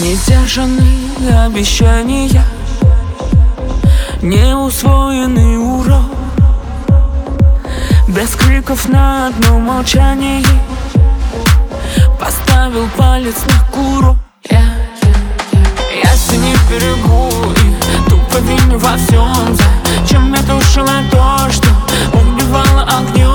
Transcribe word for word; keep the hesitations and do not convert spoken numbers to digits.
Несдержанные обещания, неусвоенный урок, без криков на одно молчание поставил палец на курок. Я, я не берегу и тупо виню во всем. Зачем я тушила то, что убивало огнем?